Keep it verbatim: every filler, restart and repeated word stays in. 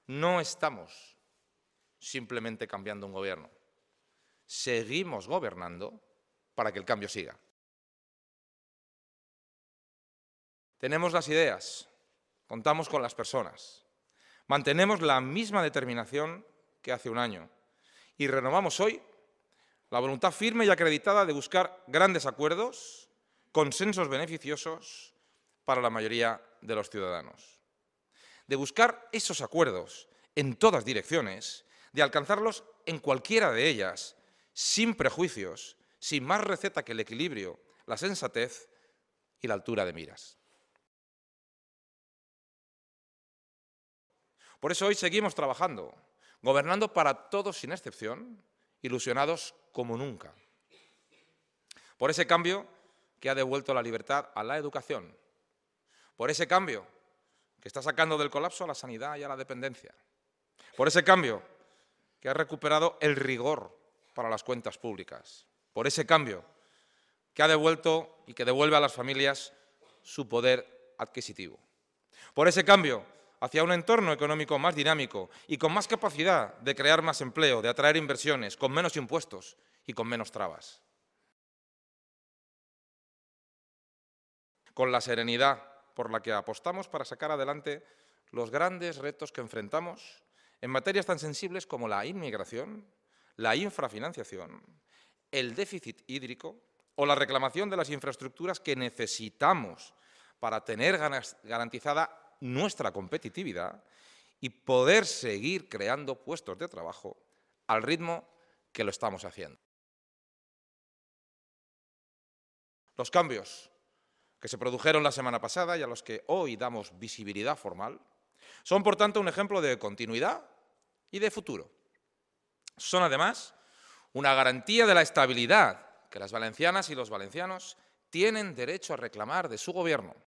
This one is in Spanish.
No estamos simplemente cambiando un gobierno. Seguimos gobernando para que el cambio siga. Tenemos las ideas, contamos con las personas, mantenemos la misma determinación que hace un año y renovamos hoy la voluntad firme y acreditada de buscar grandes acuerdos, consensos beneficiosos para la mayoría de los ciudadanos. De buscar esos acuerdos en todas direcciones, de alcanzarlos en cualquiera de ellas, sin prejuicios, sin más receta que el equilibrio, la sensatez y la altura de miras. Por eso hoy seguimos trabajando, gobernando para todos sin excepción, ilusionados como nunca. Por ese cambio que ha devuelto la libertad a la educación. Por ese cambio que está sacando del colapso a la sanidad y a la dependencia. Por ese cambio que ha recuperado el rigor para las cuentas públicas. Por ese cambio que ha devuelto y que devuelve a las familias su poder adquisitivo. Por ese cambio hacia un entorno económico más dinámico y con más capacidad de crear más empleo, de atraer inversiones, con menos impuestos y con menos trabas. Con la serenidad por la que apostamos para sacar adelante los grandes retos que enfrentamos en materias tan sensibles como la inmigración, la infrafinanciación, el déficit hídrico o la reclamación de las infraestructuras que necesitamos para tener garantizada nuestra competitividad y poder seguir creando puestos de trabajo al ritmo que lo estamos haciendo. Los cambios que se produjeron la semana pasada y a los que hoy damos visibilidad formal son, por tanto, un ejemplo de continuidad y de futuro. Son, además, una garantía de la estabilidad que las valencianas y los valencianos tienen derecho a reclamar de su gobierno.